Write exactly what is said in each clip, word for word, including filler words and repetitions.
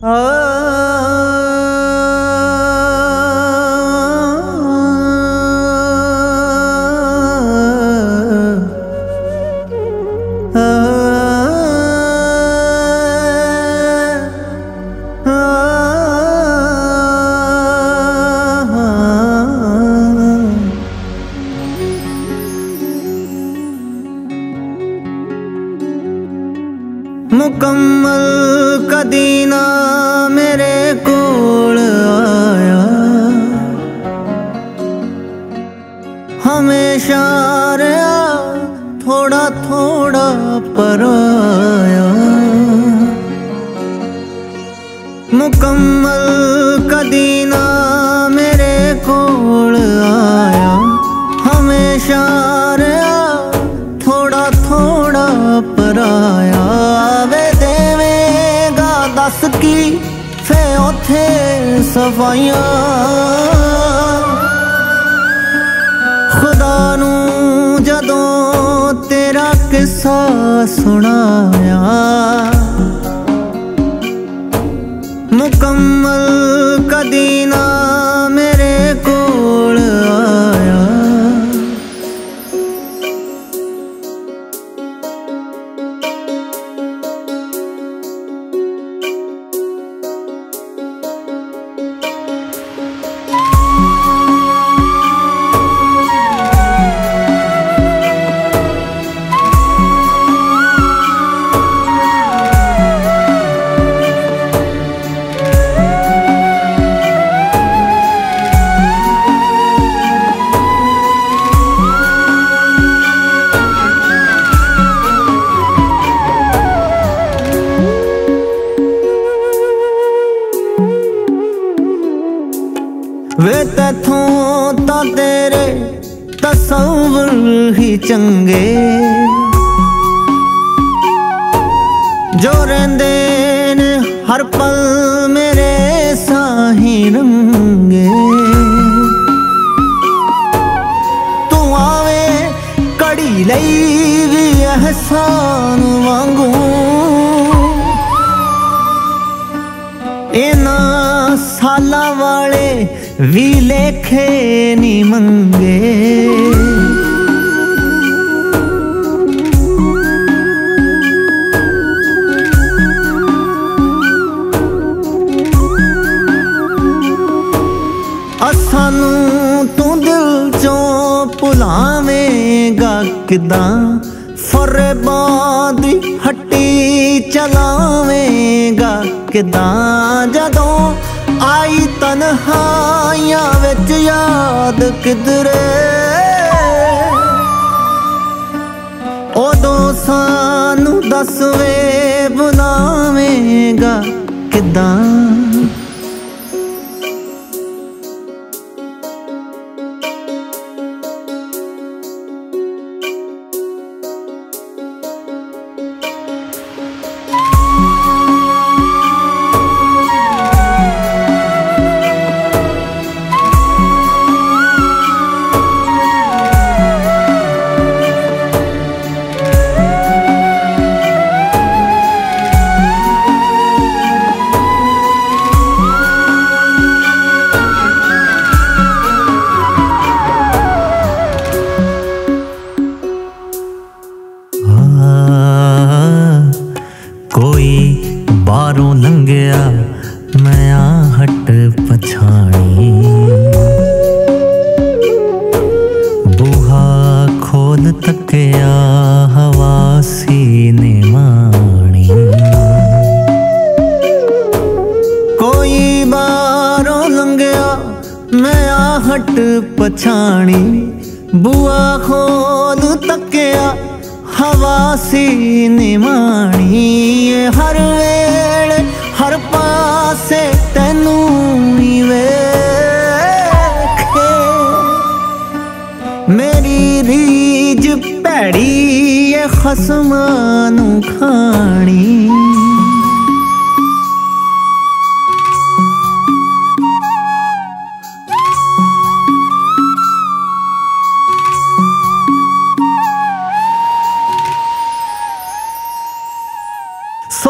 मुकम्मल कदी ना मेरे कोल आया, हमेशा रहा थोड़ा थोड़ा पराया। मुकम्मल कदी ना मेरे कोल आया, हमेशा रहा थोड़ा थोड़ा पराया। वे देवेगा दस की फे उथे सफाइयां, खुदा नू जदों तेरा किस्सा सुनाया। मुकम्मल कदी ना मेरे कोल आया। वे तैथों ता तेरे तसव्वुर ही चंगे, जो रहिंदे ने हर पल मेरे साही रंगे। तू आवे कड़ी लई भी एहसान वांगू, इना साला वाले भी लेखे नी मंगे। असानू तू दिल चों भुलावेगा किदां, फरेबां दी हट्टी चलावेगा किदां। जदों आई तन्हाइयां विच याद किधरे, उदों सानू दस वे बुलावेगा किदां। कोई बारों लंघिया मैं आहट पछाणी, बूहा खोल तकिया हवा सीने माणी। कोई बारों लंघिया मैं आहट पछाणी, बुआ खोल तकिया हवा सीने माणी। हर वेले हर पासे तैनू ही वेखे, मेरी रीज भैड़ी ए खसमां नू खानी।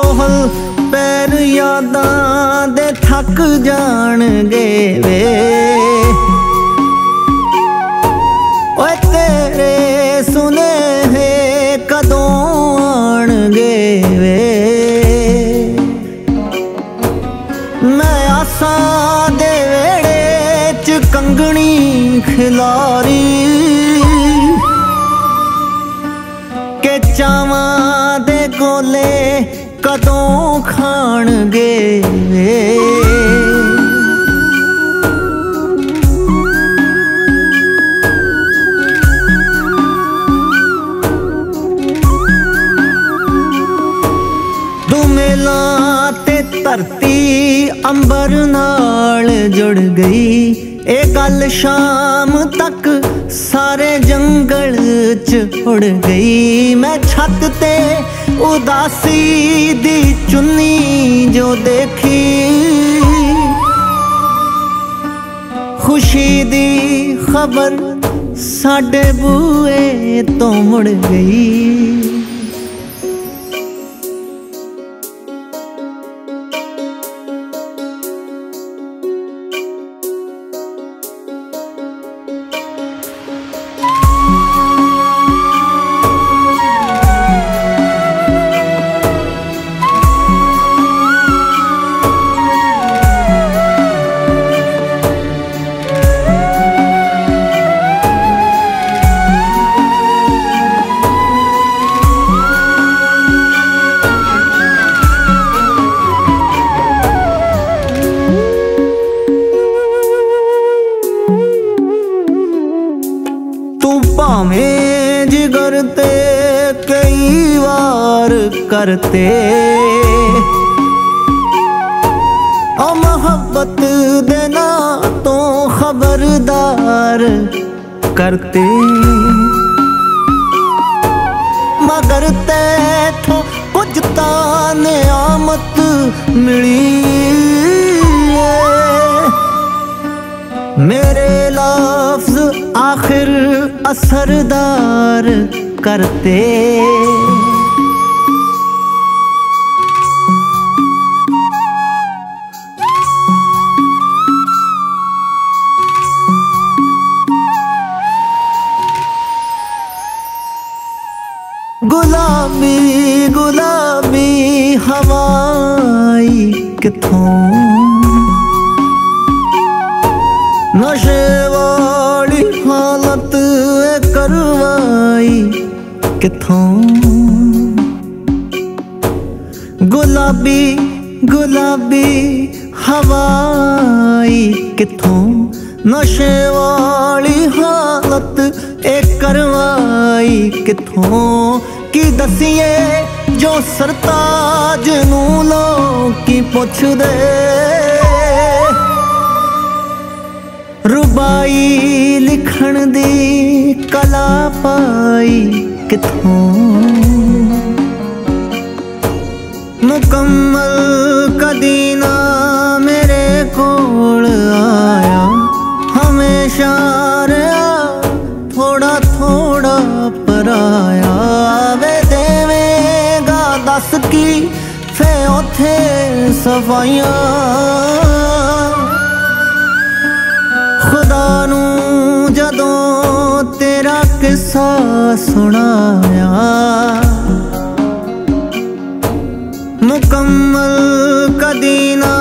सोहल पैर यादां दे थक जाणगे वे ओए तेरे सुनेहे कदों आणगे वे मैं आसां दे वेड़े च कंगनी खिलारी के चावां दे गोले कदों खाणगे वे दुमेलां ते धरती अंबर नाल जुड़ गई ए गल शाम तक सारे जंगल च उड़ गई मैं छत ते उदासी दी चुन्नी जो देखी खुशी दी खबर साडे बूए तो मुड़ गई भावें जिगर ते कई वार करते ओ मोहब्बत देना तो खबरदार करते मगर तैथों कुछ तां नियामत मिली मेरे लफ्ज आखिर असरदार करते गुलाबी गुलाबी हवाई किथों नशे वाली हालत करवाई किथों गुलाबी गुलाबी हवाई किथों नशे वाली हालत ए करवाई किथों की दसिए जो सरताज नू लोकी पुछदे रुबाई लिखण दी कला पाई किथों मुकम्मल कदी ना मेरे कोल आया हमेशा रहा थोड़ा थोड़ा पराया वे देवेगा दस की फे उथे सफाइयां खुदा नू जदों तेरा किस्सा सुनाया मुकम्मल कदी ना